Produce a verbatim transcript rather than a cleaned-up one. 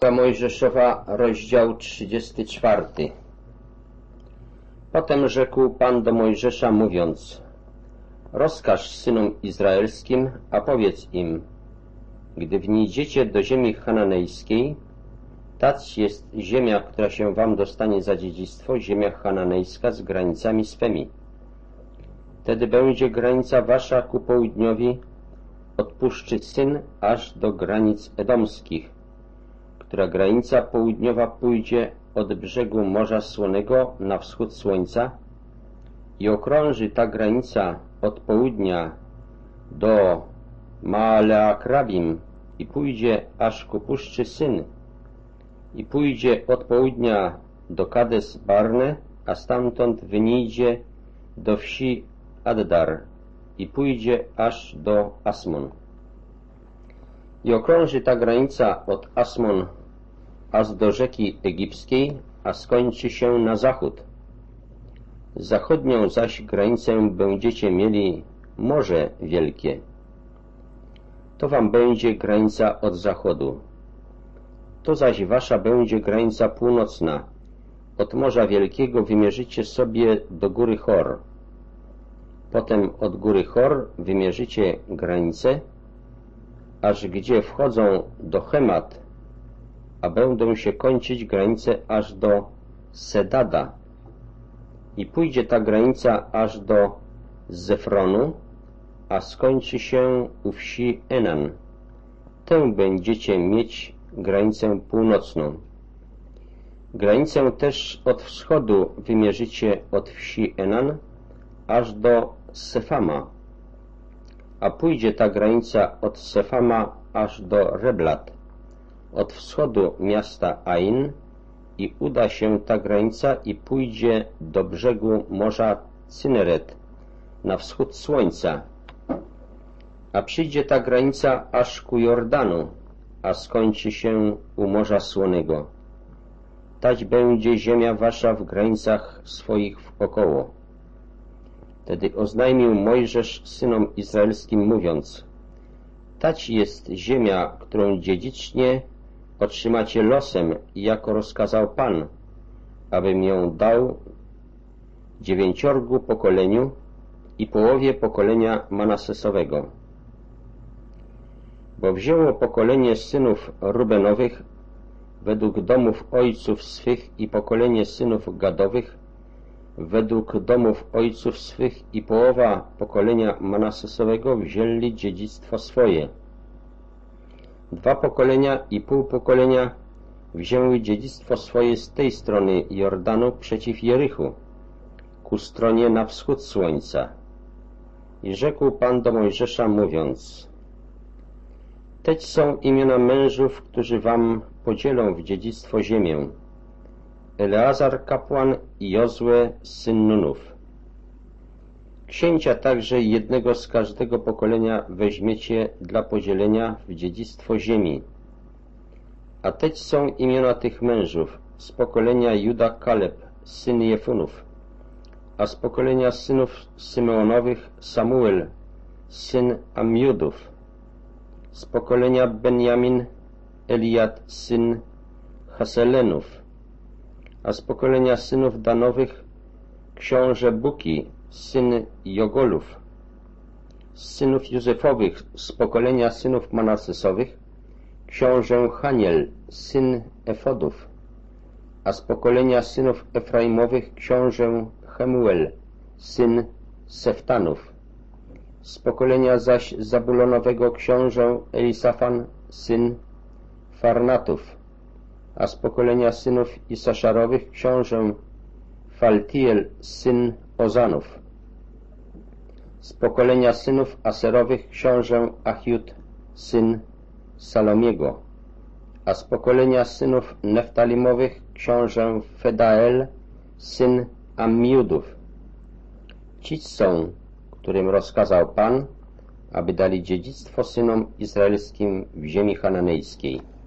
Piąta Mojżeszowa, rozdział trzydziesty czwarty. Potem rzekł Pan do Mojżesza, mówiąc: rozkaż synom izraelskim, a powiedz im: gdy wnidziecie do ziemi chananejskiej, tać jest ziemia, która się wam dostanie za dziedzictwo, ziemia chananejska z granicami swymi. Wtedy będzie granica wasza ku południowi od puszczy Syn aż do granic edomskich, która granica południowa pójdzie od brzegu Morza Słonego na wschód słońca i okrąży ta granica od południa do Maaleakrabim i pójdzie aż ku puszczy Syn i pójdzie od południa do Kades Barne, a stamtąd wyniedzie do wsi Addar i pójdzie aż do Asmon. I okrąży ta granica od Asmon aż do rzeki egipskiej, a skończy się na zachód. Zachodnią zaś granicę będziecie mieli Morze Wielkie. To wam będzie granica od zachodu. To zaś wasza będzie granica północna. Od Morza Wielkiego wymierzycie sobie do góry Hor. Potem od góry Hor wymierzycie granicę, aż gdzie wchodzą do Chemat, a będą się kończyć granice aż do Sedada. I pójdzie ta granica aż do Zefronu, a skończy się u wsi Enan. Tę będziecie mieć granicę północną. Granicę też od wschodu wymierzycie od wsi Enan aż do Sefama, a pójdzie ta granica od Sefama aż do Reblat, od wschodu miasta Ain, i uda się ta granica i pójdzie do brzegu Morza Cyneret na wschód słońca, a przyjdzie ta granica aż ku Jordanu, a skończy się u Morza Słonego. Tać będzie ziemia wasza w granicach swoich wokoło. Wtedy oznajmił Mojżesz synom izraelskim, mówiąc: tać jest ziemia, którą dziedzicznie otrzymacie losem, jako rozkazał Pan, abym ją dał dziewięciorgu pokoleniu i połowie pokolenia Manasesowego. Bo wzięło pokolenie synów Rubenowych według domów ojców swych i pokolenie synów Gadowych według domów ojców swych i połowa pokolenia Manasesowego wzięli dziedzictwo swoje. Dwa pokolenia i pół pokolenia wzięły dziedzictwo swoje z tej strony Jordanu przeciw Jerichu, ku stronie na wschód słońca. I rzekł Pan do Mojżesza, mówiąc: teć są imiona mężów, którzy wam podzielą w dziedzictwo ziemię: Eleazar kapłan i Jozue syn Nunów. Księcia także jednego z każdego pokolenia weźmiecie dla podzielenia w dziedzictwo ziemi. A teć są imiona tych mężów: z pokolenia Juda Kaleb syn Jefunów, a z pokolenia synów Symeonowych Samuel syn Amiudów, z pokolenia Benjamin Eliad syn Haselenów, a z pokolenia synów Danowych książę Buki syn Jogolów, z synów Józefowych z pokolenia synów Manasesowych książę Haniel syn Efodów, a z pokolenia synów Efraimowych książę Chemuel syn Seftanów, z pokolenia zaś Zabulonowego książę Elisafan syn Farnatów, a z pokolenia synów Isaszarowych książę Faltiel syn Ozanów, z pokolenia synów Aserowych książę Achiud syn Salomiego, a z pokolenia synów Neftalimowych książę Fedael syn Ammiudów. Ci są, którym rozkazał Pan, aby dali dziedzictwo synom izraelskim w ziemi chananejskiej.